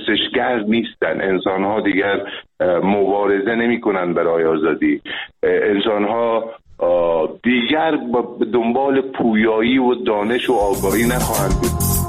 پرسشگر نیستن. انسان ها دیگر مبارزه نمی کنن برای آزادی. انسان ها دیگر به دنبال پویایی و دانش و آگاهی نخواهند بود.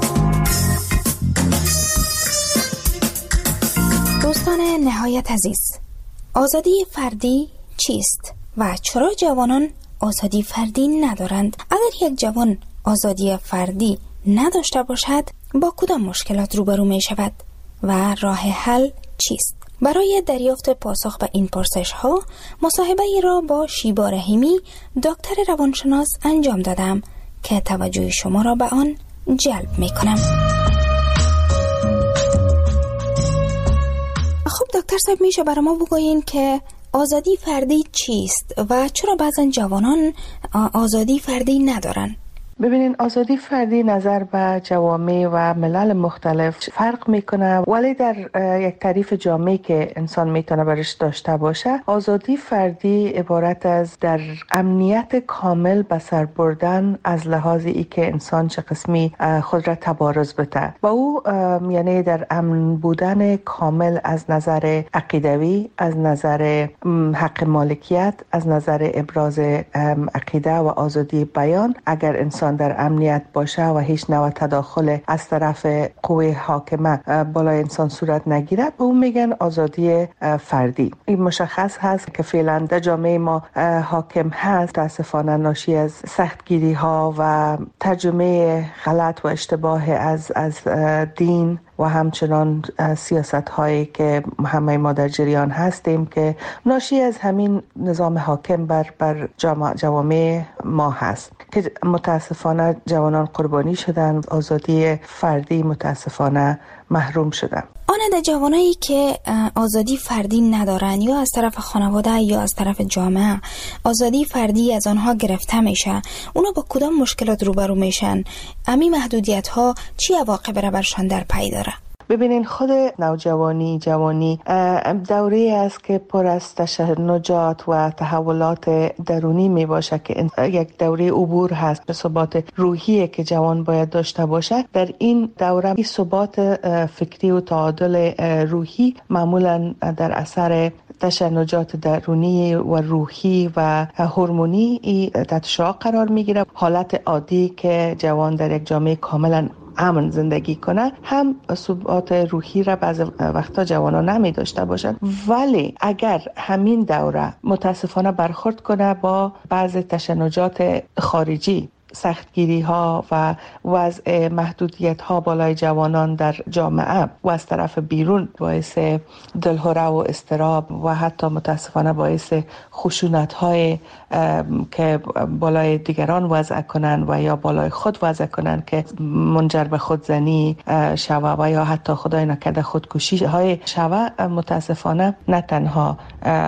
دوستان نهایت عزیز، آزادی فردی چیست و چرا جوانان آزادی فردی ندارند؟ اگر یک جوان آزادی فردی نداشته باشد با کدام مشکلات روبرو می شود و راه حل چیست؟ برای دریافت پاسخ به این پرسش ها مصاحبه ای را با شیبا رحیمی دکتر روانشناس انجام دادم که توجه شما را به آن جلب می کنم. خب دکتر صاحب، میشه برای ما بگویین که آزادی فردی چیست و چرا بعضن جوانان آزادی فردی ندارن؟ ببینین، آزادی فردی نظر به جوامع و ملل مختلف فرق میکنه، ولی در یک تعریف جامعی که انسان میتونه برش داشته باشه، آزادی فردی عبارت از در امنیت کامل به سر بردن از لحاظ ای که انسان چه قسمی خود را تبارز بده و او یعنی در امن بودن کامل از نظر عقیدوی، از نظر حق مالکیت، از نظر ابراز عقیده و آزادی بیان. اگر انسان در امنیت باشه و هیچ نوع تداخل از طرف قوه حاکمه بالای انسان صورت نگیره، به اون میگن آزادی فردی. این مشخص هست که فعلا در جامعه ما حاکم هست، متاسفانه ناشی از سختگیری ها و ترجمه غلط و اشتباه از دین و همچنان سیاست هایی که همه ما در جریان هستیم که ناشی از همین نظام حاکم بر جوامع ما هست که متاسفانه جوانان قربانی شدن، آزادی فردی متاسفانه محروم شدن. آن جوانایی که آزادی فردی ندارن یا از طرف خانواده یا از طرف جامعه آزادی فردی از آنها گرفته میشه، اونا با کدام مشکلات روبرو میشن؟ امی محدودیت ها چی عواقب را برشان در پی داره؟ ببینین، خود نوجوانی جوانی دوره است که پر از تشنجات و تحولات درونی می باشه که یک دوره عبور هست به ثبات روحی که جوان باید داشته باشه. در این دوره ثبات فکری و تعادل روحی معمولا در اثر تشنجات درونی و روحی و هورمونی تحت شعاع قرار میگیره. حالت عادی که جوان در یک جامعه کاملا امن زندگی کنه هم ثبات روحی را بعض وقتا جوانان نمی داشته باشند، ولی اگر همین دوره متاسفانه برخورد کنه با بعض تشنجات خارجی، سختگیری ها و وضع محدودیت ها بالای جوانان در جامعه و از طرف بیرون باعث دلهره و اضطراب و حتی متاسفانه باعث خشونت های که بالای دیگران وضع کنن و یا بالای خود وضع کنن که منجر به خودزنی شوه و یا حتی خدای نکرده خودکشی های شوه، متاسفانه نه تنها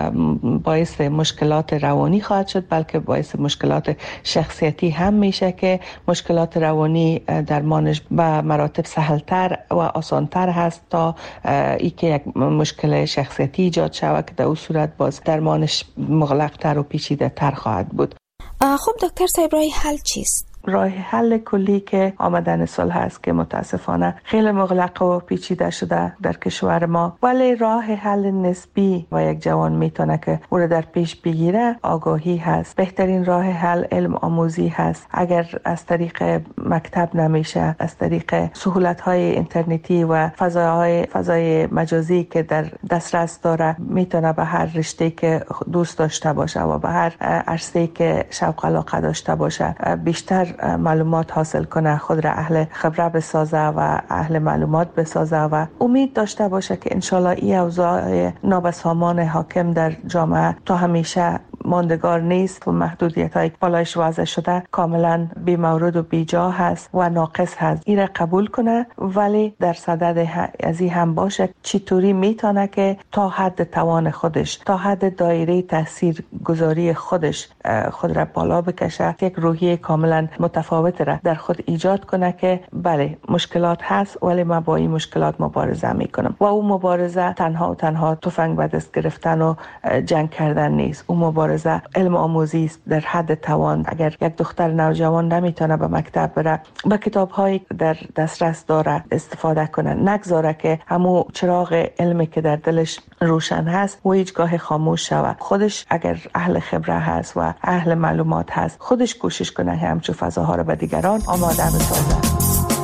باعث مشکلات روانی خواهد شد بلکه باعث مشکلات شخصیتی هم میشه که مشکلات روانی درمانش به مراتب سهلتر و آسانتر هست تا ای که یک مشکل شخصیتی ایجاد شود که در اون صورت باز درمانش مغلق‌تر و پیچیده‌تر خواهد بود. خب دکتر صاحب، راه حل چیست؟ راه حل کلی که آمدن سال هست که متاسفانه خیلی مغلق و پیچیده شده در کشور ما، ولی راه حل نسبی و یک جوان میتونه که او را در پیش بگیره آگاهی هست. بهترین راه حل علم آموزی هست. اگر از طریق مکتب نمیشه، از طریق سهولت‌های اینترنتی و فضای مجازی که در دسترس داره میتونه به هر رشته که دوست داشته باشه و به هر عرصه‌ای که شوق علاقه داشته باشه بیشتر معلومات حاصل کنه، خود را اهل خبره بسازه و اهل معلومات بسازه و امید داشته باشه که انشالله این اوضاع نابسامان حاکم در جامعه تا همیشه ماندگار نیست و محدودیت‌های بالایش وضع شده کاملا بی مورد و بی جا هست و ناقص هست. این را قبول کنه، ولی در صدد از این هم باشه چطوری میتونه که تا حد توان خودش، تا حد دایره تاثیر گذاری خودش خود را بالا بکشه، یک روحیه کاملا متفاوت را در خود ایجاد کنه که بله مشکلات هست ولی من با این مشکلات مبارزه میکنم. و اون مبارزه تنها تفنگ به دست گرفتن و جنگ کردن نیست. اون مبارزه مبارزه علم آموزی در حد توان. اگر یک دختر نوجوان نمیتونه به مکتب بره، به کتاب‌هایی در دسترس داره استفاده کنه، نگذاره که همون چراغ علمی که در دلش روشن هست و هیچگاه خاموش شود. خودش اگر اهل خبره هست و اهل معلومات هست، خودش کوشش کنه همچون فضاها رو به دیگران آماده بسازه.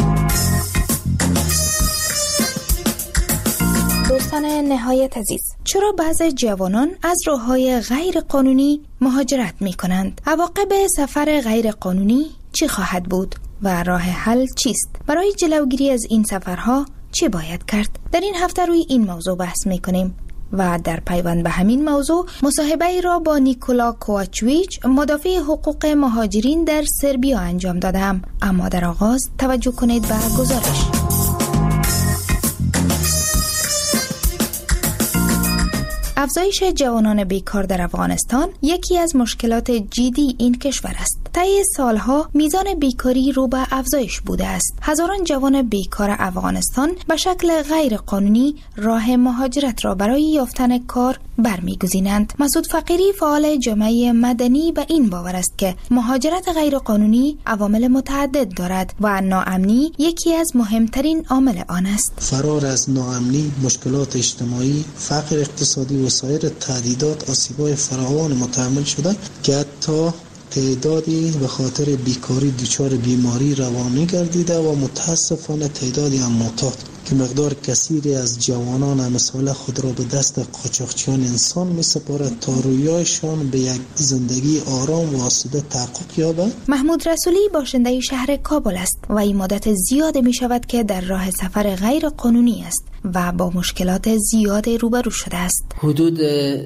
دوستان نهایت عزیز، چرا بعضی جوانان از راه‌های غیر قانونی مهاجرت می‌کنند؟ عواقب سفر غیر قانونی چی خواهد بود و راه حل چیست؟ برای جلوگیری از این سفرها چی باید کرد؟ در این هفته روی این موضوع بحث می‌کنیم و در پیوند به همین موضوع مصاحبه را با نیکولا کوواچویچ، مدافع حقوق مهاجرین در سربیا انجام دادم. اما در آغاز توجه کنید به گزارش. افزایش جوانان بیکار در افغانستان یکی از مشکلات جدی این کشور است. طی سالها میزان بیکاری رو به افزایش بوده است. هزاران جوان بیکار افغانستان به شکل غیر قانونی راه مهاجرت را برای یافتن کار برمیگزینند. مسعود فقیری، فعال جامعه مدنی، به این باور است که مهاجرت غیر قانونی عوامل متعدد دارد و ناامنی یکی از مهمترین عامل آن است. فرار از ناامنی، مشکلات اجتماعی، فقر اقتصادی و سایر تهدیدات آسیب‌های فراوان متحمل شده که حتی تعدادی به خاطر بیکاری دچار بیماری روانی گردیده و متاسفانه تعدادی هم معتاد که مقدار کثیری از جوانان مثال خود را به دست قاچاقچیان انسان می سپارد تا رویایشان به یک زندگی آرام و آسوده تحقق یابد. محمود رسولی باشنده شهر کابل است و این مدت زیاد می شود که در راه سفر غیر قانونی است و با مشکلات زیاد روبرو شده است. حدود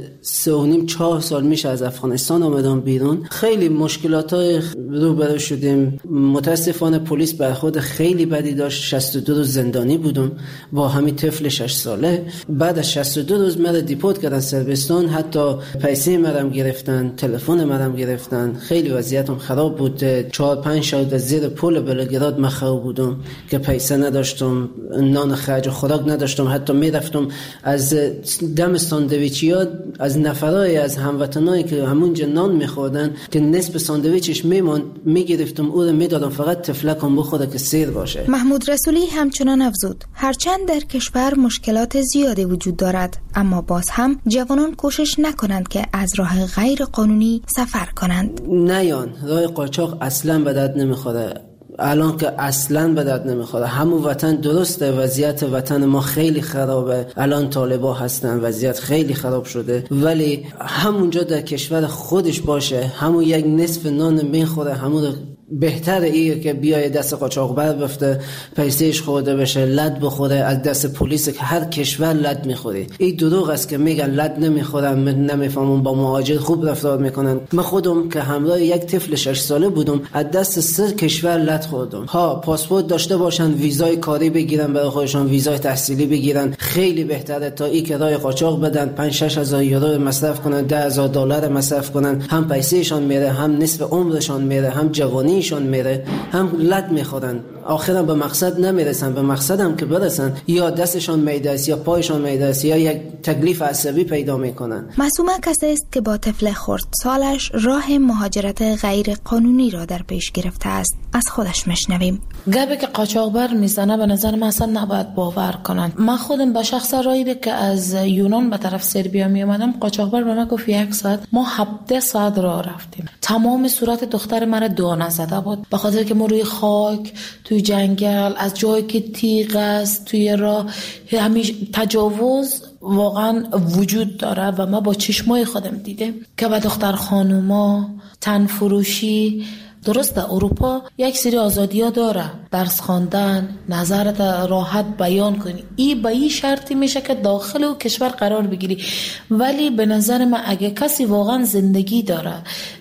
3.5-4 سال میشه از افغانستان آمدم بیرون. خیلی مشکلات‌های روبرو شدیم. متاسفانه پلیس برخورد خیلی بدی داشت. 62 روز زندانی بودم با همین طفل 6 ساله. بعد از 62 روز مرا دیپورت کردن سربستان. حتی پیسه مرا گرفتن، تلفن مرا گرفتن. خیلی وضعیتم خراب بود. 4-5 شب از زیر پل بلگراد مخاو بودم که پیسه نداشتم، نان خرج و خوراک نداشتم. حتی میرفتم از دم ساندویچیا از نفرای از هموطنایی که همونجا نان میخوردن که نصف ساندویچش میموند میگرفتم او رو میدادم فقط تفلکم بخوره که سیر باشه. محمود رسولی همچنان افزود هرچند در کشور مشکلات زیادی وجود دارد، اما باز هم جوانان کوشش نکنند که از راه غیر قانونی سفر کنند. نیان راه قاچاق اصلا به درد نمیخوره. الان که اصلا به درد نمیخوره. همون وطن درسته، وضعیت وطن ما خیلی خرابه. الان طالبا هستن، وضعیت خیلی خراب شده، ولی همونجا در کشور خودش باشه، همون یک نصف نان میخوره، همون بهتره ایه که بیای دست قاچاقبر بفته، پیسهش خورده بشه، لد بخوره از دست پلیس که هر کشور لد میخوره. این دروغ است که میگن لد نمیخورن، نمیفهمون با مهاجر خوب رفتار میکنن. من خودم که همراه یک طفل 6 ساله بودم از دست 3 کشور لد خوردم. ها پاسپورت داشته باشن، ویزای کاری بگیرن برای خودشون، ویزای تحصیلی بگیرن، خیلی بهتره تا این که راه قاچاق بدن 5-6 هزار یورو مصرف کنن، 10,000 دلار مصرف کنن. هم پیسهشون میره، هم نصف عمرشون میره، هم جوانی شون میره، هم لد میخورن. آخرا به مقصد نمیرسن. به مقصدم که برسن یا دستشون میده است یا پایشون میده است یا یک تکلیف عصبی پیدا میکنن. معصومه کسی است که با طفل خردسالش راه مهاجرت غیر قانونی را در پیش گرفته است. از خودش میشنویم. گبه که قاچاقبر میزنه به نظر من اصلا نباید باور کنن. من خودم به شخص رایی که از یونان به طرف سربیا می اومدم، قاچاقبر به من گفت 1 ساعت، ما 17 ساعت راه رفتیم. تمام صورت دختر من دانه زده بود به خاطر که ما روی خاک، توی جنگل، از جایی که تیغ است توی راه، همیشه تجاوز واقعا وجود داره و ما با چشمای خودم دیدم که به دختر خانوما تن فروشی. درسته اروپا یک سری آزادی‌ها داره، درس خواندن، نظرت راحت بیان کنی، این به این شرطی میشه که داخل او کشور قرار بگیری. ولی به نظر من اگه کسی واقعا زندگی داره،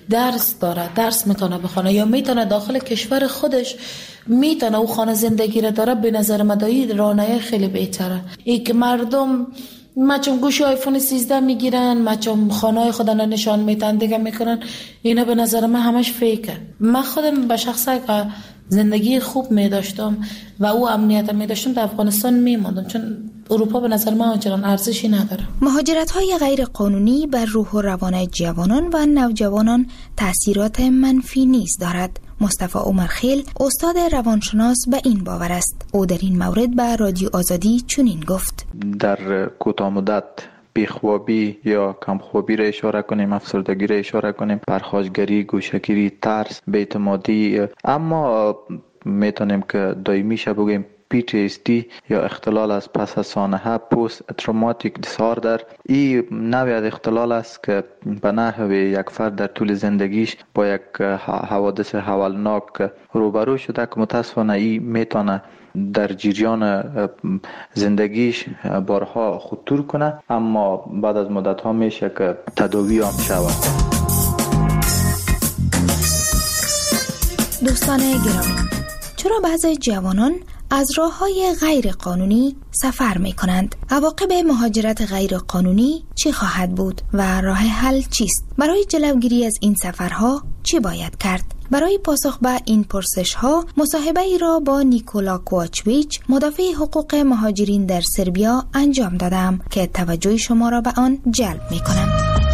درس میتونه بخونه یا میتونه داخل کشور خودش میتونه او خانه زندگی را داره، به نظر من دایی رانه خیلی بهتره. این که مردم مچم گوشی آیفون 13 میگیرن، مچم خانه خودن نشان میتن دیگه میکنن، اینا به نظر من همش فیکه. من خودم به شخصه زندگی خوب میداشتم و او امنیت میداشتم در افغانستان میماندم، چون اروپا به نظر من آنچنان ارزشی نداره. مهاجرت‌های غیر قانونی بر روح و روان جوانان و نوجوانان تأثیرات منفی نیز دارد. مصطفی عمرخیل استاد روانشناس به این باور است. او در این مورد به رادیو آزادی چنین گفت: در کوتاه مدت بیخوابی یا کمخوابی را اشاره کنیم، افسردگی را اشاره کنیم، پرخاشگری، گوشه‌گیری، ترس، بی‌اعتمادی، اما میتونیم که دائمیش بگیم PTSD یا اختلال از پس از سانحه، پست تروماتیک دیساردر. این نوعی از اختلال است که به نحو یک فرد در طول زندگیش با یک حوادث هولناک روبرو شده که متاسفانه این میتونه در جریان زندگیش بارها خطور کنه، اما بعد از مدت ها میشه که تداوی هم شود. دوستان گرامی، چرا بعضی جوانان از راه‌های غیر قانونی سفر می‌کنند؟ عواقب مهاجرت غیر قانونی چی خواهد بود و راه حل چیست؟ برای جلوگیری از این سفرها چی باید کرد؟ برای پاسخ به این پرسش‌ها مصاحبه‌ای را با نیکولا کوواچویچ، مدافع حقوق مهاجرین در سربیا انجام دادم که توجه شما را به آن جلب می‌کنم.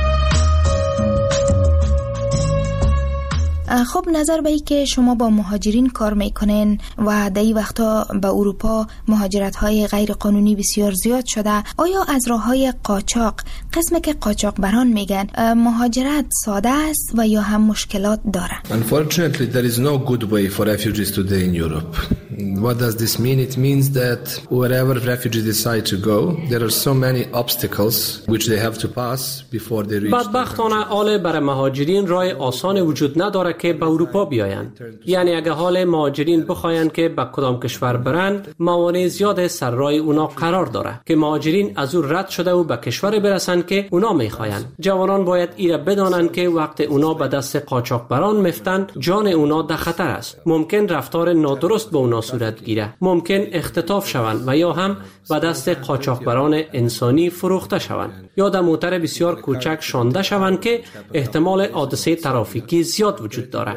خب، نظر به ای که شما با مهاجرین کار میکنین و در این وقتا به اروپا مهاجرت های غیر قانونی بسیار زیاد شده، آیا از راه های قاچاق، قسم که قاچاق بران میگن، مهاجرت ساده است و یا هم مشکلات داره؟ Unfortunately, there is no good way for refugees today in Europe. What does this mean? It means that wherever refugees decide to go, there are so many obstacles which they have to pass before they reach. بدبختانه حال برای مهاجرین راه آسان وجود نداره که به اروپا بیایند. یعنی اگه حال مهاجرین بخواین که به کدام کشور برند، موانع زیاد سر راه اونا قرار داره که مهاجرین از او رد شده و به کشور برسن که اونا میخواین. جوانان باید ایره بدانند که وقت اونا به دست قاچاقبران میفتن، جان اونا در خطر است. ممکن رفتار نادرست به اونا صورت گیره، ممکن اختطاف شوند و یا هم به دست قاچاقبران انسانی فروخته شوند یا در موتر بسیار کوچک شانده شوند که احتمال حادثه ترافیکی زیاد وجود داره.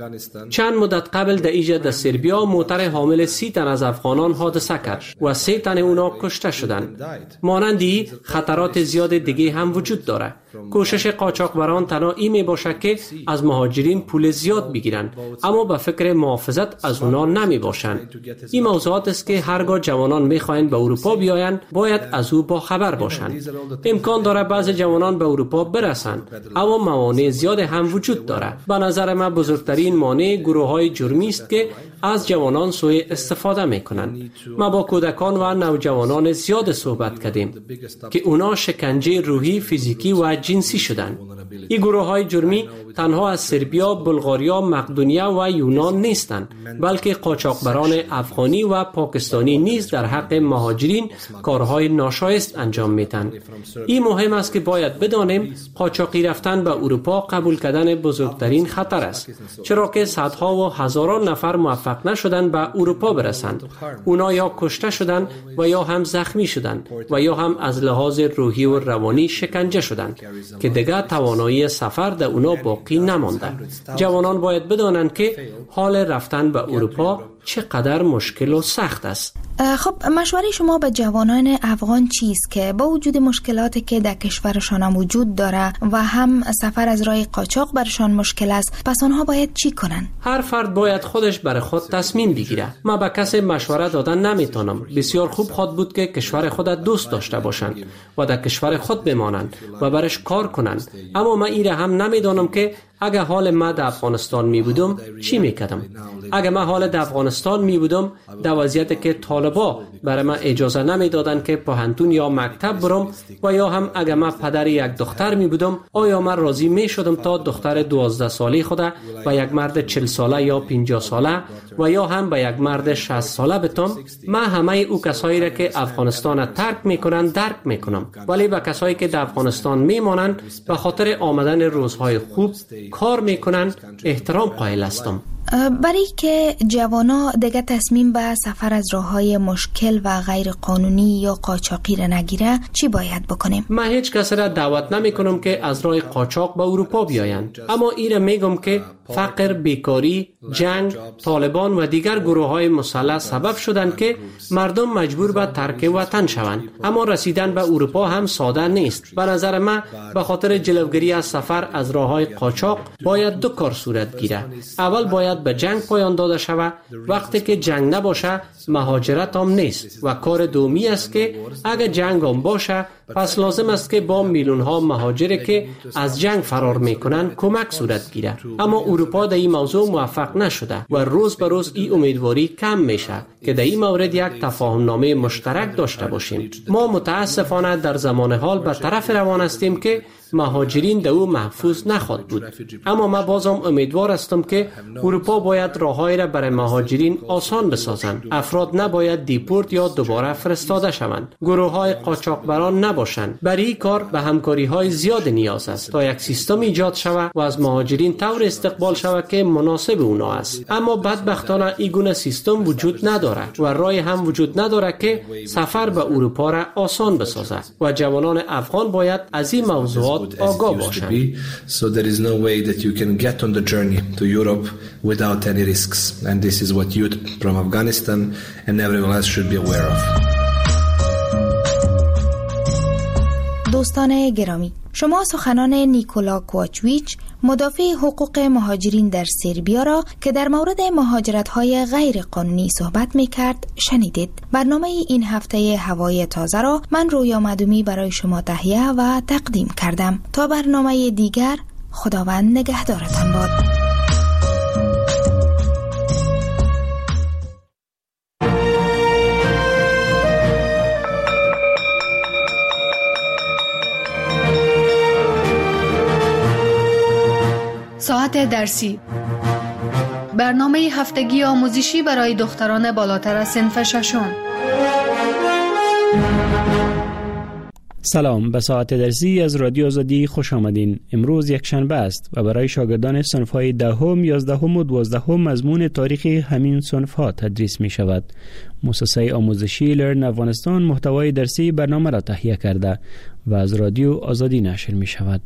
چند مدت قبل در ایجا در سربیا موتر حامل 30 تن از افغانان حادثه کرد و 3 تن اونا کشته شدند. مانندی خطرات زیاد دیگه هم وجود داره. کوشش قاچاقبران تنها این می باشه که از مهاجرین پول زیاد بگیرن، اما به فکر محافظت از اونا نمی باشن. این موضوعات است که هرگاه جوانان می خواهند به اروپا بیاین باید از او با خبر باشن. امکان داره بعضی جوانان به اروپا برسن، اما موانع زیاد هم وجود داره. به نظر من بزرگترین مانع گروه‌های جرمی است که از جوانان سوء استفاده میکنند. ما با کودکان و نوجوانان زیاد صحبت کردیم که اونا شکنجه روحی، فیزیکی و جنسی شدند. این گروه‌های جرمی تنها از سربیا، بلغاریا، مقدونیه و یونان نیستند، بلکه قاچاقبران افغانی و پاکستانی نیز در حق مهاجرین کارهای ناشایست انجام میدن. این مهم است که باید بدانیم قاچاقی رفتن به اروپا قبول کردن بزرگترین خطر است، چرا که صدها و هزاران نفر موفق نشدند به اروپا برسند. اونا یا کشته شدند و یا هم زخمی شدند و یا هم از لحاظ روحی و روانی شکنجه شدند که دیگر توانایی سفر در اونا باقی نمانده. جوانان باید بدانند که حال رفتن به اروپا چقدر مشکل و سخت است. خب، مشوره شما به جوانان افغان چیست که با وجود مشکلاتی که در کشورشان وجود داره و هم سفر از راه قاچاق برشان مشکل است، پس آنها باید چی کنن؟ هر فرد باید خودش برای خود تصمیم بگیره. من به کسی مشوره دادن نمیتونم. بسیار خوب خود بود که کشور خود دوست داشته باشند و در کشور خود بمانند و برش کار کنند، اما من ایره هم نمیدانم که اگه حال من در افغانستان می بودم چی میکردم. اگه من حال در افغانستان می بودم، در وضعیتی که طالبا برای من اجازه نمیدادن که پوهنتون یا مکتب برم و یا هم اگه من پدر یک دختر می بودم، آیا من راضی می شدم تا دختر 12 ساله خود و یک مرد 40 ساله یا 50 ساله و یا هم به یک مرد 60 ساله بتم؟ من همه او کسایی را که افغانستان ترک میکنن درک میکنم، ولی به کسایی که در افغانستان میمانند به خاطر آمدن روزهای خوب کار میکنن احترام قائل هستم. برای که جوانا دیگه تصمیم به سفر از راههای مشکل و غیر قانونی یا قاچاقی را نگیره، چی باید بکنیم؟ من هیچ کس را دعوت نمی کنم که از راه قاچاق به اروپا بیایند، اما ایره میگم که فقر، بیکاری، جنگ، طالبان و دیگر گروه‌های مسلح سبب شدند که مردم مجبور به ترک وطن شوند. اما رسیدن به اروپا هم ساده نیست. به نظر من به خاطر جلوگیری از سفر از راه‌های قاچاق باید دو کار صورت گیره. اول باید به جنگ پایان داده شود. وقتی که جنگ نباشه مهاجرت هم نیست و کار دومی است که اگر جنگ هم باشه پس لازم است که با میلیون ها مهاجری که از جنگ فرار میکنن کمک صورت گیره. اما اروپا در این موضوع موفق نشده و روز به روز این امیدواری کم میشه که در این مورد یک تفاهم نامه مشترک داشته باشیم. ما متاسفانه در زمان حال به طرف روان هستیم که مهاجرین در او محفوظ نخواهد بود. اما من بازم امیدوار هستم که اروپا باید راههایی را برای مهاجرین آسان بسازند. افراد نباید دیپورت یا دوباره فرستاده شوند. گروه‌های قاچاقبران نباشند. برای این کار به همکاری‌های زیاد نیاز است تا یک سیستم ایجاد شود و از مهاجرین طور استقبال شود که مناسب اونا است. اما بدبختانه این گونه سیستم وجود نداره و راهی هم وجود نداره که سفر به اروپا را آسان بسازد و جوانان افغان باید از این موضوعات آگاه باشند. So there is no way that you can get on the journey to Europe without any risks, and this is what youth from Afghanistan and everyone else should be aware of. دوستان گرامی، شما سخنان نیکولا کوواچویچ مدافع حقوق مهاجرین در سربیا را که در مورد مهاجرت‌های غیر قانونی صحبت می‌کرد شنیدید. برنامه این هفته هوای تازه را من رویا مدومی برای شما تهیه و تقدیم کردم. تا برنامه دیگر، خداوند نگهدارتان باد. ساعت درسی، برنامه هفتگی آموزشی برای دختران بالاتر از صنف ششم. سلام، به ساعت درسی از رادیو آزادی خوش آمدین. امروز یک شنبه است و برای شاگردان صنف‌های دهم، 11 و 12 مضمون تاریخ همین صنف‌ها تدریس می شود. مؤسسه آموزشی لرن افغانستان محتوای درسی برنامه را تهیه کرده و از رادیو آزادی نشر می شود.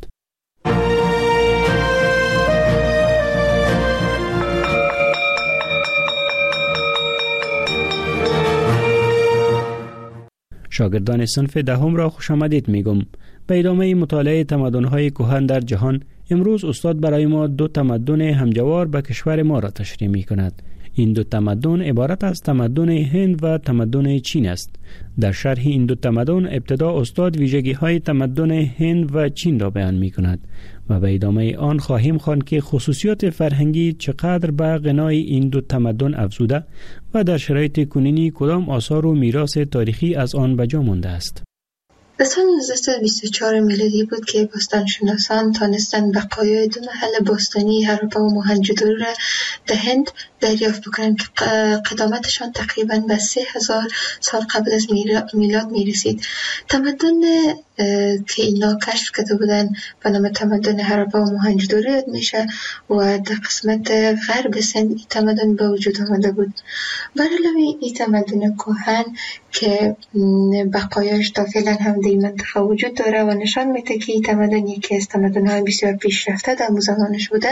شاگردان صنف دهم را خوش آمدید میگم. به ادامه مطالعه تمدن‌های کهن در جهان، امروز استاد برای ما دو تمدن همجوار به کشور ما را تشریح می‌کند. این دو تمدن عبارت از تمدن هند و تمدن چین است. در شرح این دو تمدن ابتدا استاد ویژگی‌های تمدن هند و چین را بیان می‌کند و به ادامه آن خواهیم خواند که خصوصیات فرهنگی چقدر به غنای این دو تمدن افزوده و در شرایط کنونی کدام آثار و میراث تاریخی از آن به جا مانده است. در سال 1924 میلادی بود که باستانشناسان تانستند بقایای دو محل باستانی هراپا و موهنجودارو را در هند دریافت بکنند که قدامتشان تقریباً به 3000 سال قبل از میلاد میرسید. تمدن که اینا کشف کرده بودن به نام تمدن هراپا و موهنجودارو یاد میشه و در قسمت غرب سند این تمدن به وجود آمده بود. بر علاوه این تمدن کهن که بقایاش تا فعلا هم در این منطقه وجود داره و نشان میده که این تمدن یکی از تمدن‌های بسیار پیشرفته در زمانش بوده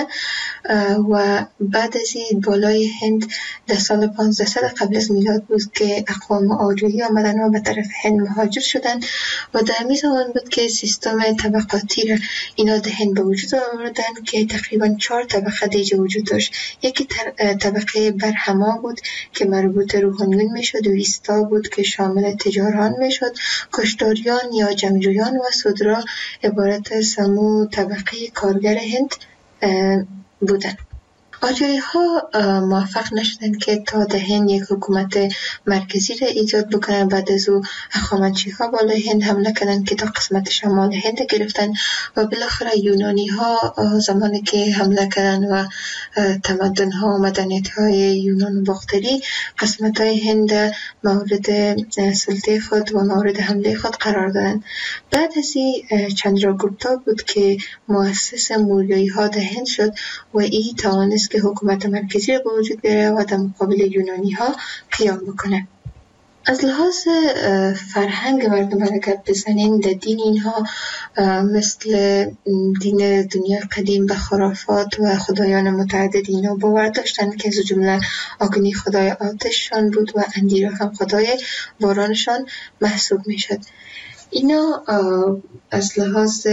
و بعد از این بالای هند در سال 1500 قبل از میلاد بود که اقوام آریایی آمدن و به طرف هند مهاجر شدن و در همین زمان بود که سیستم طبقاتی را اینا در هند به وجود آوردن که تقریبا 4 طبقه دیگه وجود داشت. یکی طبقه برهما بود که مربوط روحانیون میشد، ویستا بود که شامل تجاران میشد، کشتاریان یا جنگجویان و سودرا عبارت از سمو طبقه کارگر هند بودن. آریایی ها موفق نشدن که تا در هند یک حکومت مرکزی را ایجاد بکنن. بعد از او هخامنشی ها بالای هند حمله کردن که تا قسمت شمال هند گرفتن و بالاخره یونانی ها زمانی که حمله کردن و تمدن ها و مدنیت های یونان و باختری قسمت های هند مورد سلطه خود و مورد حمله خود قرار دادن. بعد از این چندراگوپتا بود که مؤسس موریایی ها در هند شد و این توانست که حکومت مرکزی را به وجود بیاره و در مقابل یونانی ها قیام بکنه. از لحاظ فرهنگ مردم اگر بزنین در دین اینها مثل دین دنیا قدیم به خرافات و خدایان متعدد اینا باور داشتن که از جمله آگنی خدای آتششان بود و اندیرا هم خدای بارانشان محسوب می شد. اینا از لحاظ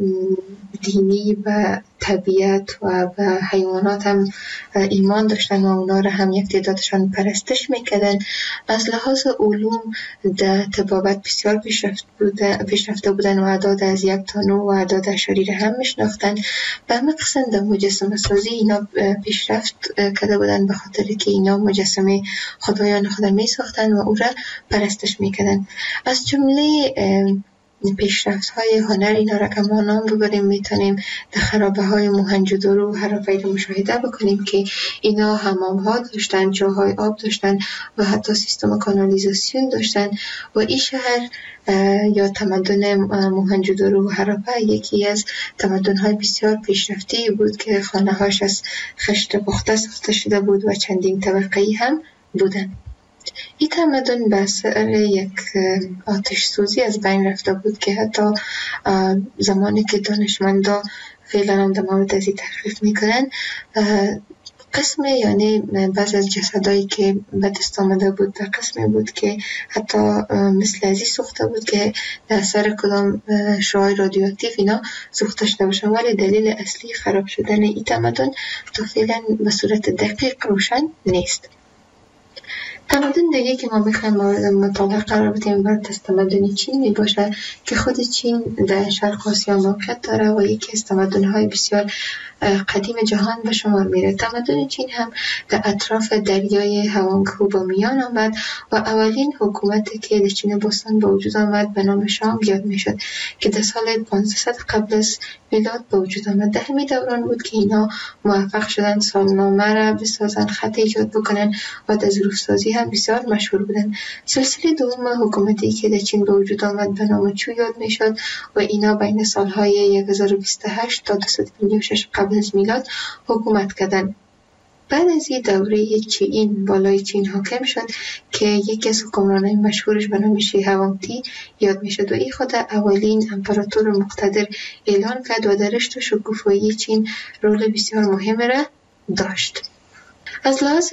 دینی و طبیعت و به حیوانات هم ایمان داشتن و اونا را هم یک تعدادشان پرستش میکردن. از لحاظ علوم در طبابت بسیار پیشرفته بودن و اعداد از 1 تا 9 و اعداد اشاری را هم میشناختن. به همه قسم در مجسمه سازی اینا پیشرفت کرده بودن به خاطر که اینا مجسمه خدایان خدا میساختن و او را پرستش میکردن. از جمله پیشرفت های هنر اینا را که ما نام ببریم میتونیم در خرابه های موهنجودارو و هرافیل مشاهده بکنیم که اینا حمام ها داشتن، جاهای آب داشتن و حتی سیستم کانالیزاسیون داشتن و این شهر یا تمدن موهنجودارو و هرافه یکی از تمدن های بسیار پیشرفتی بود که خانه هاش از خشت پخته ساخته شده بود و چندین طبقه‌ای هم بودن. این تمدن به اثر یک آتش سوزی از بین رفته بود که حتی زمانی که دانشمندا فعلا هم در مورد از این تحقیق میکنن قسم یعنی بعض از جسدایی که به دست آمده بود در قسمی بود که حتی مثل ازی سوخته بود که در اثر کدام شعاع رادیواکتیو اینا سوخته شده باشن، ولی دلیل اصلی خراب شدن این تمدن تا فعلا به صورت دقیق روشن نیست. تمدن دیگه که ما میخوایم مورد مطالعه قرار بدیم برای تمدن چین می باشه که خود چین در شرق آسیا موقعیت داره و یکی از تمدن‌های بسیار قدیم جهان به شمار میره. تمدن چین هم در اطراف دریای هوانگهو به میان آمد و اولین حکومتی که در چین باستان به وجود آمد به نام شانگ یاد میشد که در سال 1500 قبل از میلاد به وجود آمد. در همین دوران بود که اینا موفق شدن سالنامه را بسازن، خط ایجاد بکنن و در ظروف‌سازی هم بسیار مشهور بودن. سلسله دوم حکومتی که در چین به وجود آمد به نام چو یاد میشد و اینا بین سالهای 1028 تا 256 قبل از میلاد حکومت کردند. بعد از این دوره چین بالای چین حاکم شد که یکی از حکمرانای مشهورش به نام شی هوانگتی یاد میشد و این خود اولین امپراتور مقتدر اعلان کرد و در رشد و شکوفایی چین رول بسیار مهم را داشت. از لحاظ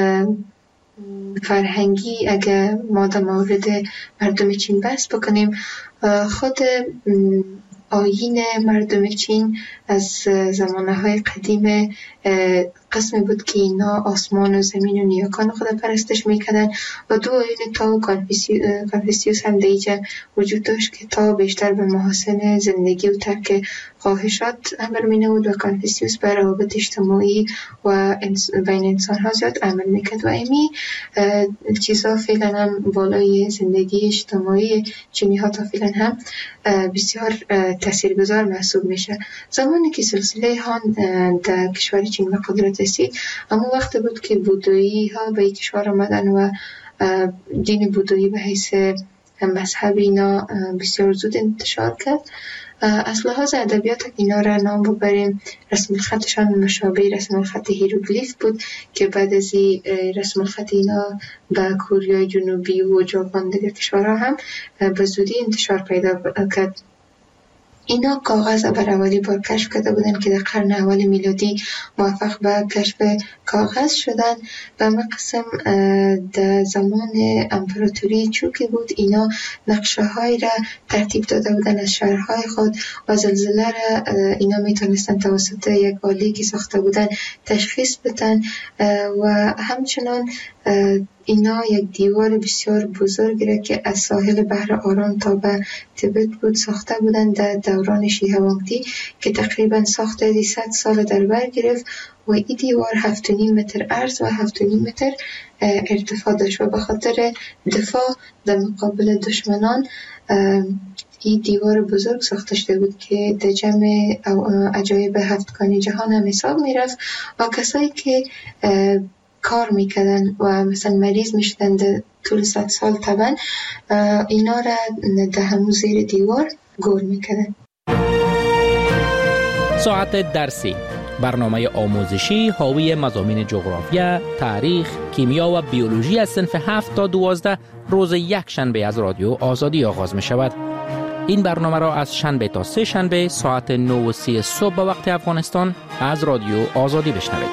فرهنگی اگر ما در مورد مردم چین بحث بکنیم، خود آیین مردم چین از زمانهای قدیم قسمی بود که اینا آسمان و زمین و نیاکان خود پرستش میکردن و دو آیین تا و کانفوسیوس هم دیجا وجود داشت که تا بیشتر به محاسن زندگی و ترک خواهشات امر مینود و کانفوسیوس به روابط اجتماعی و بین انسان ها زیاد عمل میکرد و ایمی چیزا فعلا هم بالای زندگی اجتماعی چینی ها تا فعلا هم بسیار تاثیرگذار محسوب میشه. زمانی که سلسله هان در کشور چین به قدرت رسید، اما وقت بود که بودایی ها به کشور آمدن و دین بودایی به حیث مذهب اینا بسیار زود انتشار کرد. از لحاظ ادبیات اینا را نام ببریم، رسم الخطشان مشابه رسم الخط هیروگلیف بود که بعد از رسم الخط اینا به کره جنوبی و ژاپن دیگر کشورها هم به زودی انتشار پیدا کرد. اینا کاغذ بر اولی بار کشف کرده بودن که در قرن اول میلادی موفق به کشف کاغذ شدن. به مقسم در زمان امپراتوری چو که بود اینا نقشه های را ترتیب داده بودن از شهرهای خود و زلزله را اینا میتونستن توسط یک آله که ساخته بودن تشخیص بدن و همچنان اینا یک دیوار بسیار بزرگی را که از ساحل بحر آرام تا به تبت بود ساخته بودند در دوران شی هوانگتی که تقریبا ساخت 100 سال در بر گرفت و این دیوار 7.5 متر عرض و 7.5 متر ارتفاع داشت و به خاطر دفاع در مقابل دشمنان این دیوار بزرگ ساخته شده بود که در جمع عجایب هفتگانی جهان هم حساب می رفت و کسایی که کار میکردن و مثلا مریض میشدن در طول 100 سال طبعا اینا را در همون زیر دیوار گور میکردن. ساعت درسی برنامه آموزشی حاوی مضامین جغرافیا، تاریخ، کیمیا و بیولوژی از صنف 7 تا 12 روز یک شنبه از رادیو آزادی آغاز می شود. این برنامه را از شنبه تا سه شنبه ساعت 9:30 صبح به وقت افغانستان از رادیو آزادی بشنوید.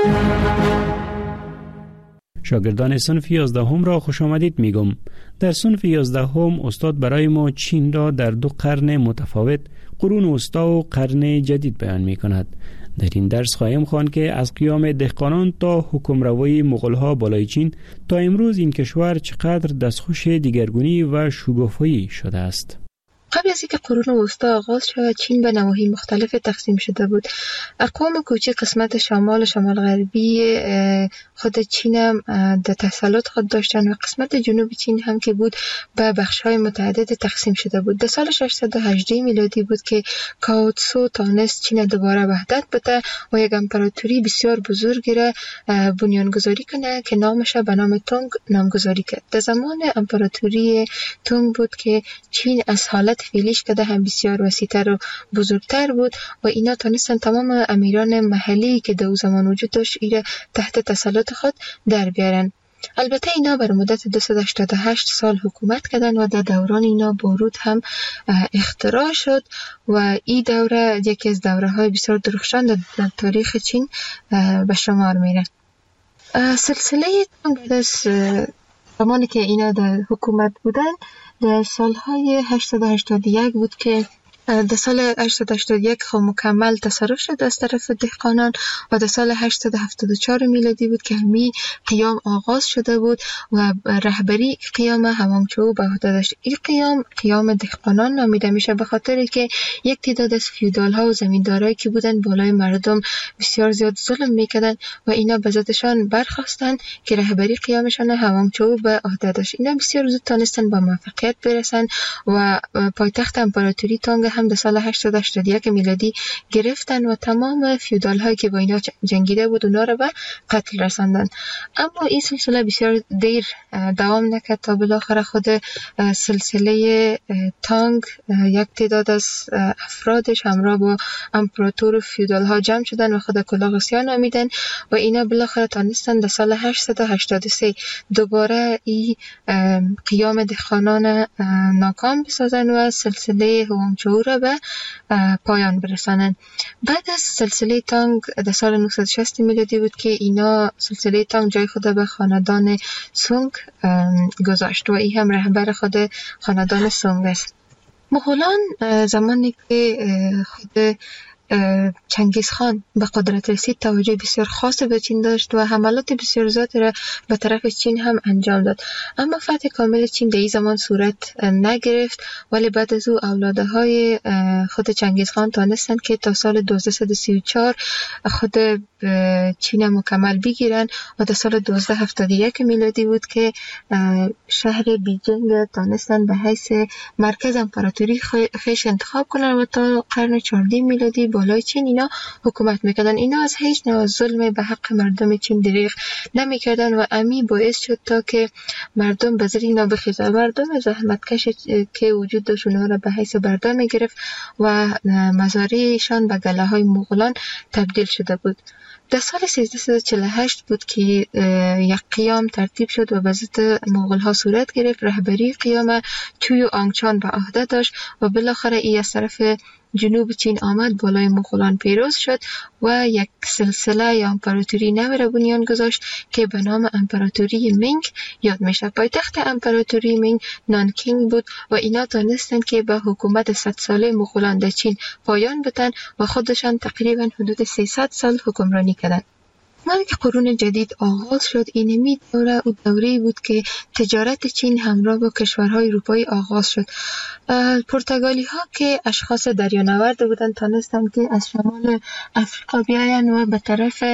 شاگردان صنف 11 را خوش آمدید میگم. در صنف 11 استاد برای ما چین را در 2 قرن متفاوت، قرون وسطی و قرن جدید بیان می کند. در این درس خواهیم خواند که از قیام دهقانان تا حکمروی مغول‌ها بالای چین تا امروز این کشور چقدر دستخوش دیگرگونی و شگافایی شده است. قبل از اینکه قرون وسطی آغاز شود، چین به نواحی مختلف تقسیم شده بود. اقوام کوچک قسمت شمال و شمال غربی خود چین هم در تسلط خود داشتن و قسمت جنوب چین هم که بود به بخش‌های متعدد تقسیم شده بود. در سال 618 میلادی بود که کاو تسو تانست چین دوباره وحدت بده و یک امپراتوری بسیار بزرگی را بنیانگذاری کنه که نامش به نام تونگ نامگذاری کرد. در زمان امپراتوری تونگ بود که چین از حالت فعلیش که هم بسیار وسیع‌تر و بزرگتر بود و اینا تانستن تمام امیران محلی که در زمان وجود داشت ایره تحت تسلط خود در بیارن. البته اینا بر مدت 288 سال حکومت کردن و در دوران اینا بارود هم اختراع شد و این دوره یکی از دوره‌های بسیار درخشان در تاریخ چین به شمار میره. سلسله بعد از زمانی که اینا در حکومت بودن در سالهای 881 بود که در سال 881 خب مکمل تصرف شد از طرف دهقانان و در سال 874 میلادی بود که همی قیام آغاز شده بود و رهبری قیام هوانگچو به عهده داشت. این قیام دهقانان نامیده میشه به خاطر که یک تعداد از فیودال ها و زمیندارایی که بودن بالای مردم بسیار زیاد ظلم میکردن و اینا به ذاتشان برخواستن که رهبری قیامشان هوانگچو به عهده داشت. اینا بسیار زود تونستن به موفقیت برسن و پایتخت امپراتوری تانگ هم در سال 881 میلادی گرفتن و تمام فیودال هایی که با اینا جنگیده بود اونا رو به قتل رساندن. اما این سلسله بسیار دیر دوام نکرد تا بالاخره خود سلسله تانگ یک تعداد از افرادش همراه با امپراتور فیودال ها جمع شدن و خود کلاغسیا نامیدن و اینا بالاخره تانستن در سال 883 دوباره این قیام دهقانان ناکام بسازن و سلسله هوانگچو را به پایان برسانند. بعد از سلسله تانگ در سال 960 میلادی بود که اینا سلسله تانگ جای خود به خاندان سونگ گذاشت و این هم رهبر خود خاندان سونگ است. مغولان زمانی که خود چنگیز خان به قدرت رسید توجه بسیار خاص به چین داشت و حملات بسیار زیادی را به طرف چین هم انجام داد. اما فتح کامل چین در این زمان صورت نگرفت، ولی بعد از او اولادهای خود چنگیز خان تانستند که تا سال 1234 خود چین مکمل بگیرن و در سال 1271 میلادی بود که شهر بیجینگ تانستند به حیث مرکز امپراتوری خیش انتخاب کنن و تا قرن 14 میلادی بالای چین اینا حکومت میکردن. اینا از هیچ نوع ظلم به حق مردم چین دریغ نمیکردن و امی باعث شد تا که مردم به زیر اینا بخیزن. مردم زحمتکش که وجود داشت اونا را به حیث برده میگرفت و مزارعشان به گله های مغولان تبدیل شده بود. در سال 1348 بود که یک قیام ترتیب شد و به ضد مغول ها صورت گرفت. رهبری قیام چوی آنگچان به عهده داشت و بالاخره ای از طرف جنوب چین آمد، بالای مغولان پیروز شد و یک سلسله یا امپراتوری نو را بنیان گذاشت که به نام امپراتوری مینگ یاد میشه. پایتخت امپراتوری مینگ نانکینگ بود و اینا تانستند که به حکومت 100 ساله مغولان در چین پایان بدن و خودشان تقریبا حدود 300 سال حکمرانی کردند. زمانی که قرون جدید آغاز شد، اینمی دوره او دوره‌ای بود که تجارت چین همراه با کشورهای اروپایی آغاز شد. پرتغالی ها که اشخاص دریانورد بودند تانستند که از شمال افریقا بیاین و به طرف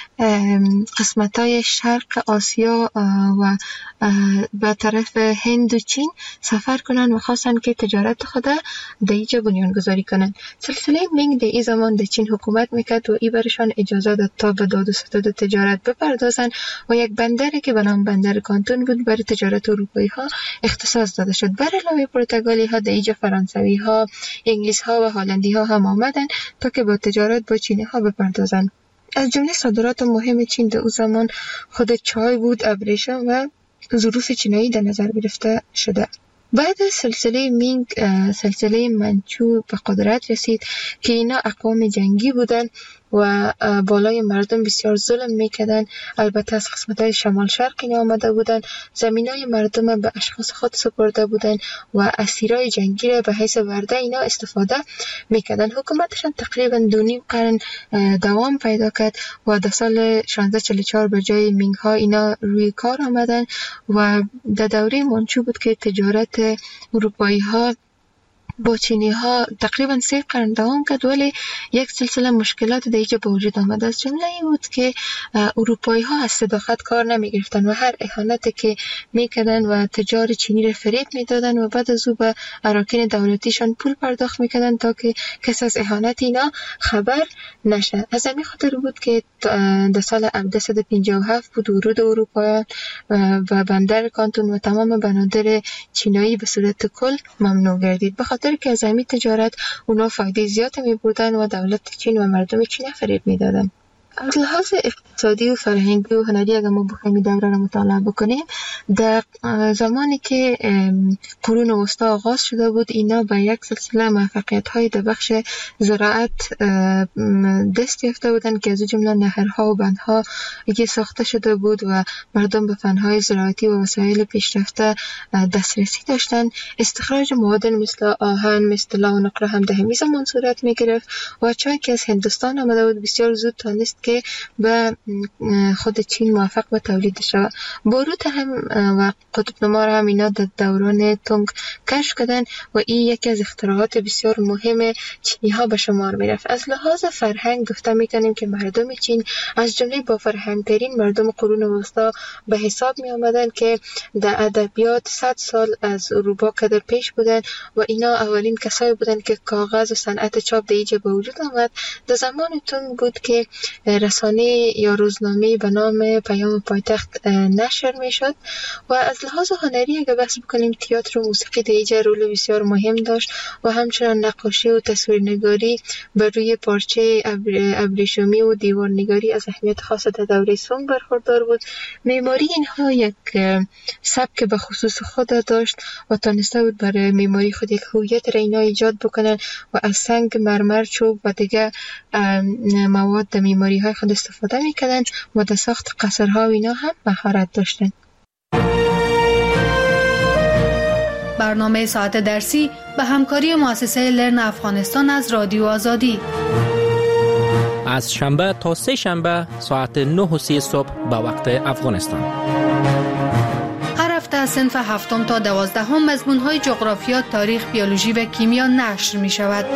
قسمت‌های شرق آسیا و به طرف هند و چین سفر کنند و خواستند که تجارت خود در اینجا بنیانگذاری کنند. سلسله مینگ در این زمان در چین حکومت میکرد و این برشان اجازه داد تا به داد و ستد توسط تجارت بپردازند و یک بندری که به نام بندر کانتون بود برای تجارت اروپایی ها اختصاص داده شد. بر علاوه پرتغالی ها در اینجا فرانسوی ها، انگلیس ها و هلندی ها هم آمدند تا که با تجارت با چینی ها بپردازند. از جمله صادرات مهم چین در او زمان خود چای بود، ابریشم و ظروف چینایی در نظر گرفته شده. بعد از سلسله مینگ سلسله منچو به قدرت رسید که اینا اقوام جنگی بودند و بالای مردم بسیار ظلم میکردن. البته از قسمت‌های شمال شرق اینا آمده بودن، زمینای مردم به اشخاص خود سپرده بودن و اسیرای جنگی را به حیث ورده اینا استفاده میکردن. حکومتشان تقریبا 2.5 قرن دوام پیدا کرد و در سال 1644 به جای مینگ ها اینا روی کار آمدن و در دوره منچو بود که تجارت اروپایی ها با چینی ها تقریبا 3 قرن دوام کرد، ولی یک سلسله مشکلات در اینجا به وجود آمد. از جمله این بود که اروپایی ها از صداقت کار نمی گرفتن و هر اهانتی که می کردن و تجار چینی را فریب می دادن و بعد از او به اراکین دولتیشان پول پرداخت می کردن تا که کس از اهانت اینا خبر نشه. از همین خاطر بود که در سال 1757 بود ورود اروپاییان و بندر کانتون و تمام بنادر چینایی به صورت کل ممنوع گردید. که از همین تجارت اونا فایده زیاد می بردن و دولت چین و مردم چین فریب می دادن. از لحاظ اقتصادی و فرهنگی و هنری اگر ما بخوایم دوره را مطالعه بکنیم، در زمانی که قرون وسطا آغاز شده بود اینا به یک سلسله موفقیت‌های در بخش زراعت دست یافته بودند که از جمله نهرها و بندها که ساخته شده بود و مردم به فن‌های زراعتی و وسایل پیشرفته دسترسی داشتند. استخراج معادن مثل آهن، مثل لا و نقره هم در همین زمان صورت می‌گرفت و چای که از هندوستان آمده بود بسیار زود تانست که به خود چین موفق به تولید شود. باروت هم و قطب نما هم اینا در دوران تونگ کشف کردن و این یکی از اختراعات بسیار مهم چینی ها به شمار می رفت. از لحاظ فرهنگ گفته می کنیم که مردم چین از جمله با فرهنگترین مردم قرون وسطا به حساب می آمدن که در ادبیات 100 سال از اروپا کده پیش بودن و اینا اولین کسایی بودن که کاغذ و صنعت چاپ در اینجا به وجود آمد. در زمان تونگ بود که رسانه یا روزنامه به نام پیام پایتخت نشر می شد. و از لحاظ هنری اگر بحث بکنیم تئاتر و موسیقی در اینجا رول بسیار مهم داشت و همچنان نقاشی و تصویرنگاری بر روی پارچه ابریشمی و دیوارنگاری از اهمیت خاص در دوره سونگ برخوردار بود. معماری اینها یک سبک به خصوص خود داشت و تانسته بود برای معماری خود یک هویت را اینا ایجاد بکنن و از سنگ، مرمر، چوب و دیگه مواد در معماری های خود استفاده میکردن و در ساخت قصرها و اینا هم مهارت داشتن. برنامه ساعت درسی به همکاری مؤسسه لرن افغانستان از رادیو آزادی از شنبه تا سه شنبه ساعت 9:30 صبح به وقت افغانستان. هر هفته از صنف 7 تا 12 مضمون‌های جغرافیا، تاریخ، بیولوژی و کیمیا نشر می‌شود.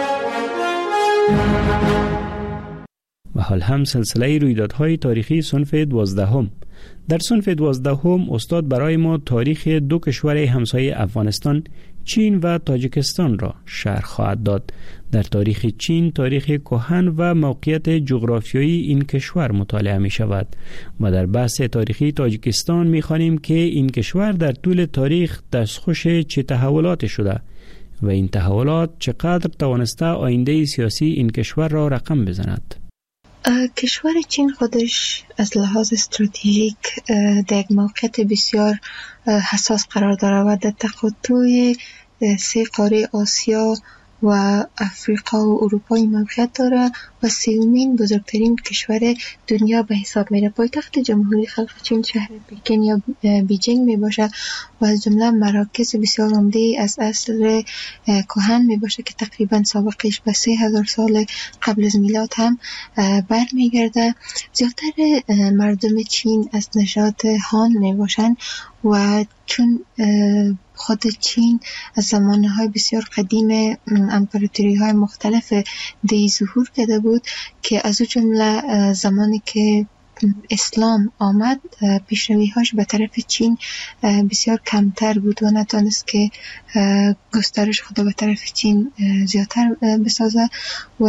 و حال هم سلسله رویدادهای تاریخی صنف 12. در صنف 12 استاد برای ما تاریخ دو کشور همسایه افغانستان، چین و تاجیکستان را شرح خواهد داد. در تاریخ چین تاریخ کهن و موقعیت جغرافیایی این کشور مطالعه می شود و در بحث تاریخی تاجیکستان می خوانیم که این کشور در طول تاریخ دستخوش چه تحولاتی شده و این تحولات چقدر توانسته آینده سیاسی این کشور را رقم بزند. کشور چین خودش از لحاظ استراتژیک در یک موقعیت بسیار حساس قرار دارد و در تقاطع 3 قاره آسیا و افریقا و اروپا موقعیت دارد و 3مین بزرگترین کشور دنیا به حساب میره. پایتخت جمهوری خلق چین شهر پکن یا بیجینگ می باشه و از جمله مراکز بسیار عمده از عصر کهن می باشه که تقریبا سابقش به 3000 سال قبل از میلاد هم برمیگرده. زیادتر مردم چین از نژاد هان می باشن و چون خود چین از زمانهای بسیار قدیم امپراتوری های مختلف دی ظهور کرده بود که از او جمله زمانی که اسلام آمد پیشروی هاش به طرف چین بسیار کمتر بود و نتونست که گسترش خود به طرف چین زیادتر بسازه و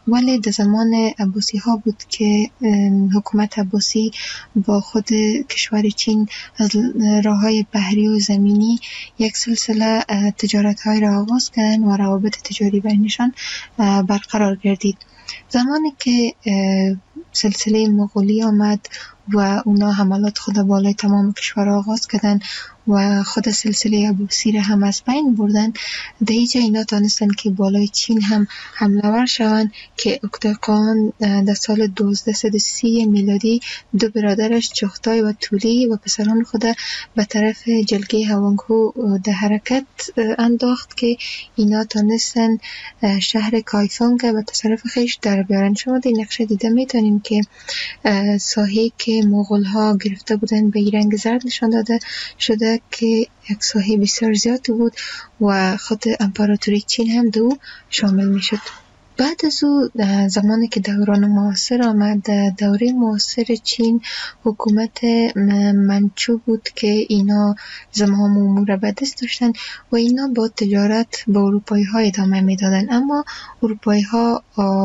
ولی در زمان عباسی ها بود که حکومت عباسی با خود کشور چین از راه های بحری و زمینی یک سلسله تجارت های را آغاز کردن و روابط تجاری بینشان برقرار گردید. زمانی که سلسله مغولی آمد و اونا حملات خود بالای تمام کشور آغاز کردن و خود سلسله عباسی را هم از بین بردن، در اینجا اینا تانستن که بالای چین هم حمله ور شوند که اکتاقان در سال 1230 میلادی دو برادرش چغتای و تولی و پسران خود به طرف جلگه هوانگهو در حرکت انداخت که اینا تانستن شهر کایفونگ به تصرف خیش در بیارن. شما در نقشه دیده میتونیم که ساحه که مغول ها گرفته بودن به رنگ زرد نشان داده شده که یک ساحه بسیار زیادی بود و خود امپراتوری چین هم دو شامل می شد. بعد از او زمانی که دوران معاصر آمد، دوره معاصر چین حکومت منچو بود که اینا زمام امور به دست داشتن و اینا با تجارت با اروپایی ها ادامه می دادن. اما اروپایی ها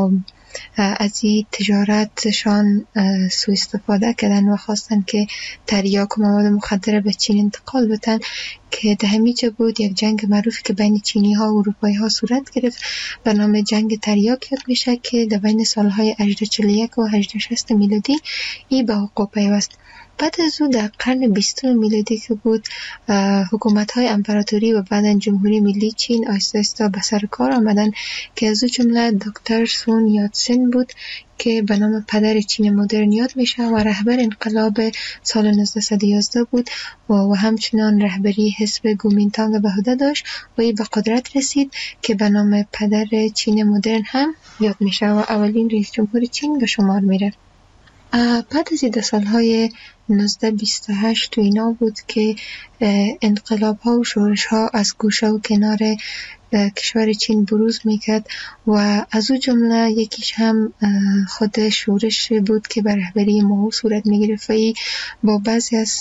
از این تجارتشان سوء استفاده کردن و خواستن که تریاک و مواد مخدر به چین انتقال بدن که در همیجا بود یک جنگ معروفی که بین چینی ها و اروپایی ها صورت گرفت به نام جنگ تریاک یاد میشه که در بین سالهای 1841 و 1860 میلادی ای به وقوع پیوست. بعد از او در قرن 20 میلادی که بود حکومت‌های امپراتوری و بعداً جمهوری ملی چین آهسته آهسته به سر کار آمدن که از او جمله دکتر سون یاتسن بود که به نام پدر چین مدرن یاد میشه و رهبر انقلاب سال 1911 بود و همچنان رهبری حزب کومینتانگ به عهده داشت و ای به قدرت رسید که به نام پدر چین مدرن هم یاد میشه و اولین رئیس جمهور چین به شمار میره. بعد از این سالهای 1928 تو اینا بود که انقلاب ها و شورش ها از گوشه و کنار کشور چین بروز میکرد و از او جمله یکیش هم خود شورش بود که به رهبری ماو صورت میگرفت و با بعضی از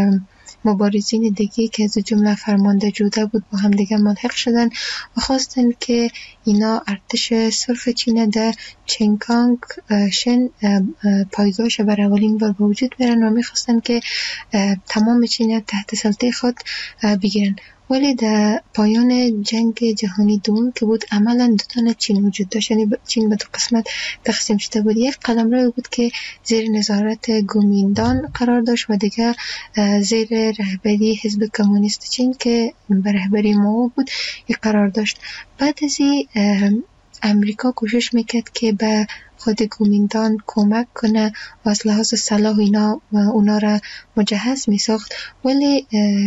مبارزین دیگه که از جمله فرمانده جوده بود با هم دیگه ملحق شدن و خواستن که اینا ارتش سرخ چین در چنکانگ شن پایگاهش بر اولین بار به وجود بیارن و میخواستن که تمام چین تحت سلطه خود بگیرن. ولی در پایان جنگ جهانی دوم که بود عملا دو تا چین وجود داشت، یعنی چین به دو قسمت تقسیم شده بود. یک قلمرو بود که زیر نظارت کومینتان قرار داشت و دیگه زیر رهبری حزب کمونیست چین که به رهبری ماو بود قرار داشت. بعد از این امریکا کوشش میکرد که به خود کومینتان کمک کنه و از لحاظ سلاح اینا و اونا را مجهز میساخت، ولی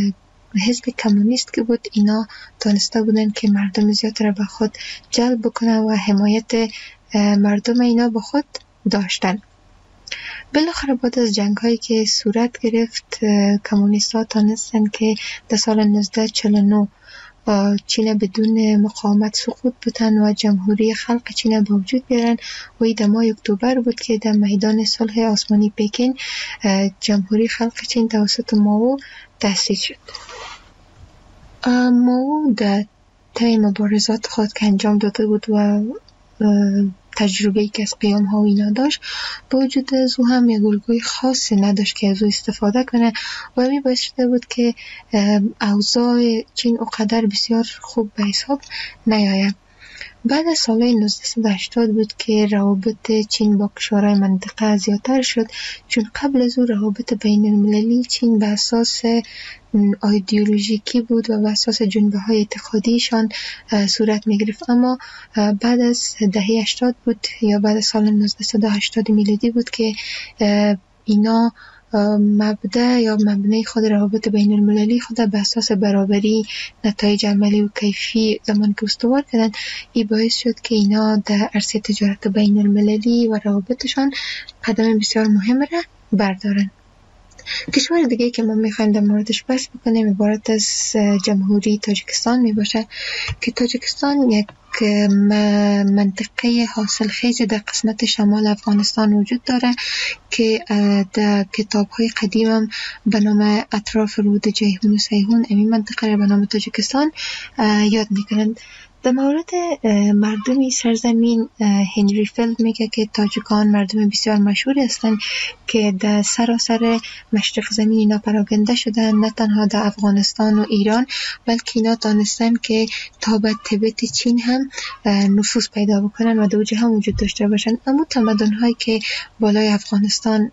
حزب کمونیست که بود اینا دانسته بودن که مردم زیاد را به خود جلب بکنه و حمایت مردم اینا به خود داشتن. بالاخره بعد از جنگ هایی که صورت گرفت کمونیست ها تانستن که در سال 1949 چین بدون مقاومت سقوط بدن و جمهوری خلق چین به وجود بیارن و این در ماه اکتبر بود که در میدان صلح آسمانی پکن جمهوری خلق چین توسط ماو تأسیس شد. ماو در طی مبارزات خود که انجام داده بود و تجربه‌ای که از قیام ها و اینا داشت، با وجود از او هم یک الگوی خاصی نداشت که از او استفاده کنه و می باعث شده بود که اوضاع چین اونقدر بسیار خوب به حساب نیاید. بعد از سال 1980 بود که روابط چین با کشورهای منطقه زیادتر شد، چون قبل از او روابط بین المللی چین به اساس ایدئولوژیکی بود و به اساس جنبه های اعتقادیشان صورت می گرفت. اما بعد از دهه 80 بود یا بعد از سال 1980 میلادی بود که اینا مبدأ یا مبنای خود روابط بین المللی خود به اساس برابری نتایج عملی و کیفی زمان که استوار کردن، این باعث شد که اینا در عرصه تجارت بین المللی و روابطشان قدم بسیار مهم را بردارن. کشور دیگه که ما میخوایم در موردش بحث بکنیم عبارت از جمهوری تاجیکستان میباشه که تاجیکستان یک منطقه حاصل خیز در قسمت شمال افغانستان وجود داره که در کتاب‌های قدیم هم به نام اطراف رود جیهون و سیهون این منطقه را به نام تاجیکستان یاد میکنند. در مورد مردم سرزمین هنری فیلد میگه که تاجیکان مردم بسیار مشهور هستند که در سراسر مشرق زمین اینا پراکنده شدن، نه تنها در افغانستان و ایران بلکه اینا دانستن که تا به تبت چین هم نفوذ پیدا بکنن و دوجه هم وجود داشته باشن. اما تمدن هایی که بالای افغانستان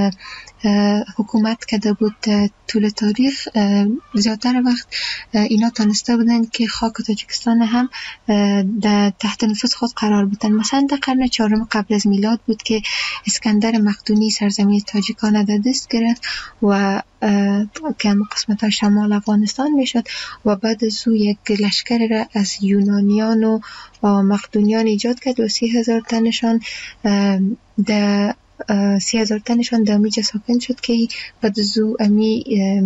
حکومت کرده بود طول تاریخ، زیادتر وقت اینا تانسته بودن که خاک تاجیکستان هم در تحت نفوذ خود قرار بدن. مثلا در قرن 4 قبل از میلاد بود که اسکندر مقدونی سرزمین تاجیکان در دست گرفت و که هم قسمت های شمال افغانستان میشد و بعد از او یک لشکر را از یونانیان و مقدونیان ایجاد کرد و 30,000 تنشان در 30,000 تنشان در امیجا ساکن شد که بعد از او امی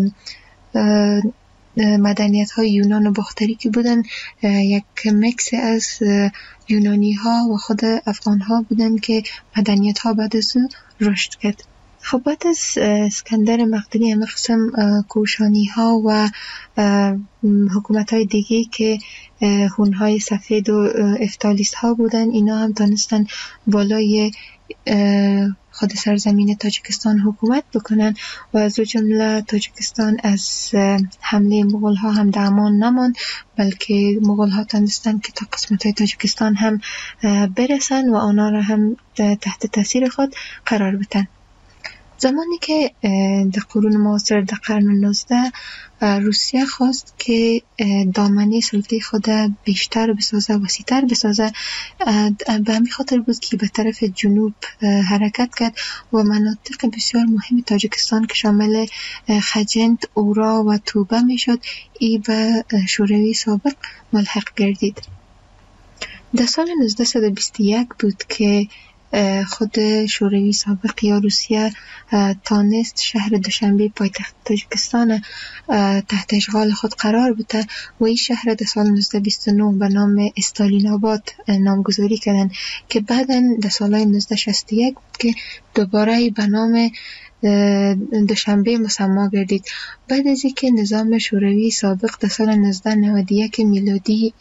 مدنیت های یونان و باختری که بودن یک مکس از یونانی ها و خود افغان ها بودن که مدنیت ها بعد از او رشد کرد. خب بعد از اسکندر مقدونی همه قسم کوشانی ها و حکومت های دیگه که هون های سفید و افتالیست ها بودن، اینا هم تانستن بالای خود سرزمین تاجیکستان حکومت بکنن و از جمله تاجیکستان از حمله مغول ها هم در امان نماند، بلکه مغول ها تانستن که تا قسمت های تاجیکستان هم برسن و آنها را هم تحت تاثیر خود قرار بدن. زمانی که در قرون معاصر در قرن 19 روسیه خواست که دامنه سلطه خود بیشتر بسازه، وسیع‌تر بسازه، به همین خاطر بود که به طرف جنوب حرکت کرد و مناطق بسیار مهم تاجیکستان که شامل خجند، اورا و توبه می شد ای به شوروی سابق ملحق گردید. در سال 1921 بود که خود شوروی سابق یا روسیه تانست شهر دوشنبه پایتخت تاجیکستان تحت اشغال خود قرار بده و این شهر در سال 1929 به نام استالین آباد نامگذاری کردن که بعداً در سال 1961 بود که دوباره به نام دوشنبه مسما گردید. بعد از اینکه نظام شوروی سابق در سال 1991 میلادی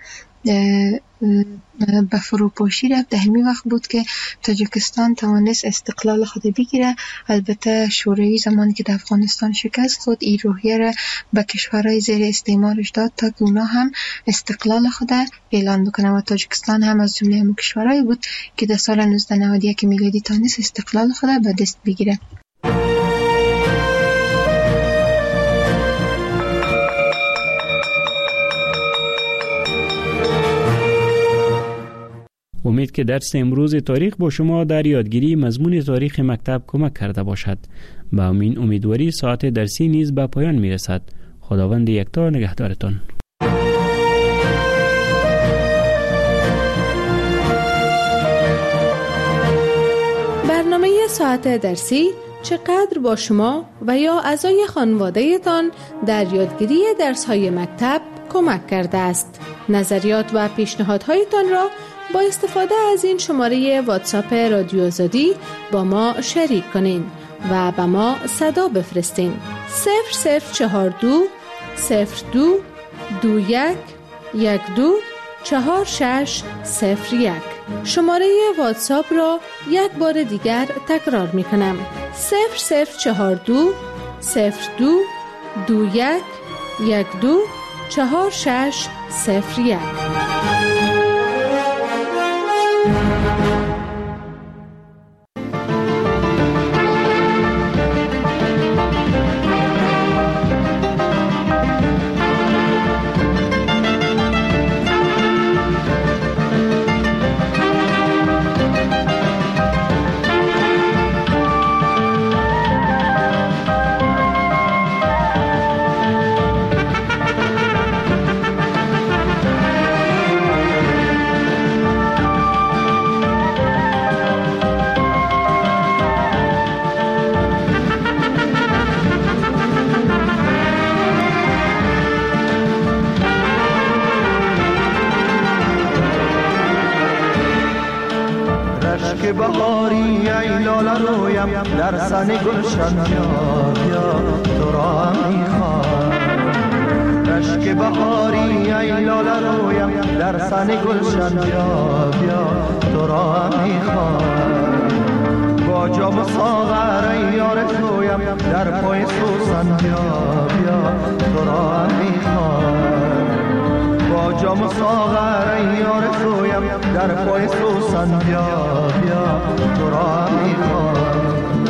به فروپاشی رفت، در همین وقت بود که تاجیکستان توانست استقلال خود بگیره. البته شوروی زمانی که در افغانستان شکست خود این روحیه را به کشورهای زیر استعمارش داد تا که اونا هم استقلال خود اعلان بکنن و تاجیکستان هم از جمله همون کشورهایی بود که در سال 1991 میلادی توانست استقلال خود به دست بگیره. امید که درس امروز تاریخ با شما در یادگیری مضمون تاریخ مکتب کمک کرده باشد. با امین امیدواری ساعت درسی نیز به پایان می رسد. خداوند یکتا نگهدارتان. برنامه ساعت درسی چقدر با شما و یا اعضای خانواده تان در یادگیری درس‌های مکتب کمک کرده است؟ نظریات و پیشنهادهایتان را با استفاده از این شماره واتساپ رادیو آزادی با ما شریک کنین و به ما صدا بفرستین. 0042 02 21 12 4601. شماره واتساپ را یک بار دیگر تکرار می کنم. 0042 02 21 12 4601. که بهاری ای لاله رویم در سن گلشن بیا بیا تو را میخوام رشک بهاری ای لاله رویم در سن گلشن بیا بیا تو را هم میخوام با جام ساغر ای یار تویم در پای سوسن بیا بیا تو را هم میخوام با جام ساغر ای یار تویم در پای سوسن بیا بیا تو را هم میخوام